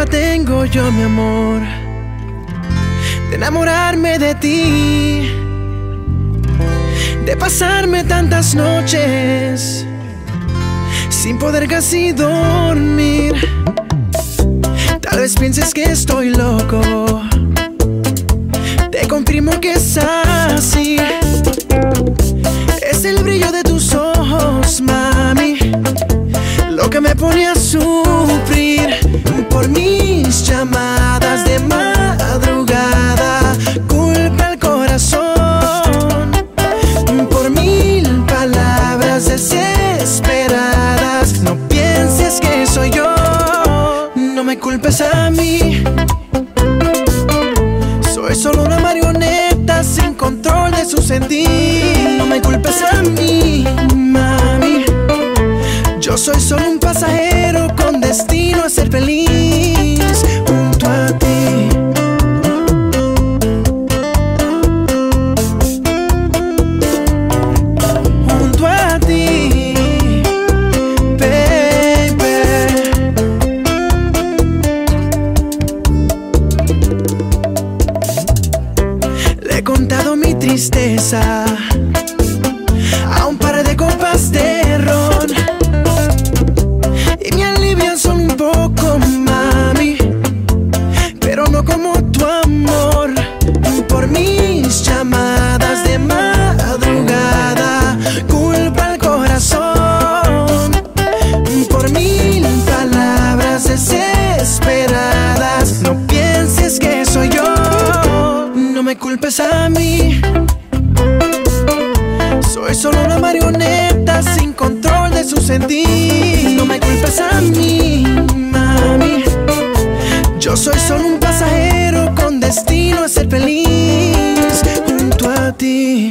tengo yo, mi amor, de enamorarme de ti, de pasarme tantas noches sin poder casi dormir. Tal vez pienses que estoy loco, te confirmo que es así. Es el brillo de tus ojos, mami, lo que me pone a sufrir. Por mis llamadas de madrugada, culpa el corazón. Por mil palabras desesperadas, no pienses que soy yo. No me culpes a mí, soy solo una marioneta sin control de su sentir. No me culpes a mí, mami, yo soy solo un pasajero con destino a ser feliz junto a ti. Junto a ti, baby. Le he contado mi tristeza a un par de copas de ron y me alivian solo un poco, mami, pero no como tu amor. Por mis llamadas de madrugada, culpa al corazón. Por mil palabras desesperadas, no pienses que soy yo. No me culpes a mí, soy solo una marioneta sin control de su sentir. No me culpes a mí, mami, yo soy solo un pasajero con destino a ser feliz junto a ti.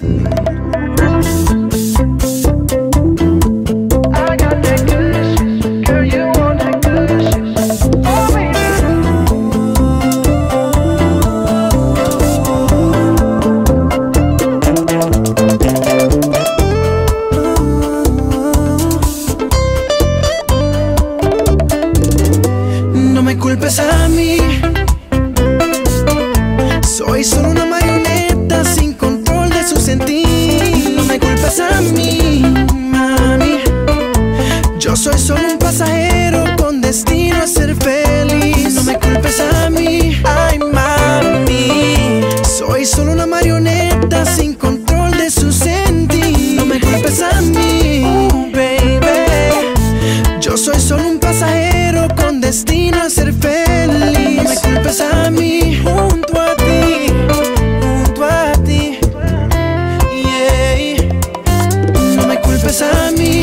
No me culpes a mí, soy solo una marioneta sin control de su sentir. No me culpes a mí, mami, yo soy solo un pasajero con destino a ser feliz. No me culpes a mí, ay mami, soy solo una marioneta sin control de su sentir. No me culpes a mí, baby, yo soy solo un pasajero con destino a ser feliz. No me culpes a mí, junto a ti, yeah. No me culpes a mí.